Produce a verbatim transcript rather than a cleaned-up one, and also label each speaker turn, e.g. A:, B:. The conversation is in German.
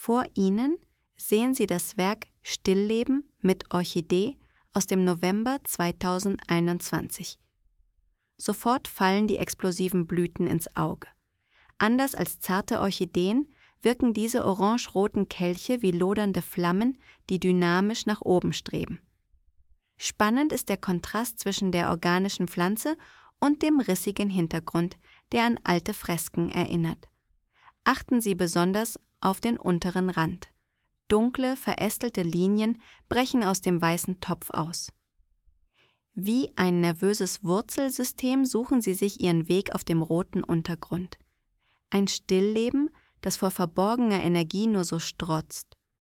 A: Vor Ihnen sehen Sie das Werk Stillleben mit Orchidee aus dem November zweitausendeinundzwanzig. Sofort fallen die explosiven Blüten ins Auge. Anders als zarte Orchideen wirken diese orange-roten Kelche wie lodernde Flammen, die dynamisch nach oben streben. Spannend ist der Kontrast zwischen der organischen Pflanze und dem rissigen Hintergrund, der an alte Fresken erinnert. Achten Sie besonders auf den unteren Rand. Dunkle, verästelte Linien brechen aus dem weißen Topf aus. Wie ein nervöses Wurzelsystem suchen sie sich ihren Weg auf dem roten Untergrund. Ein Stillleben, das vor verborgener Energie nur so strotzt.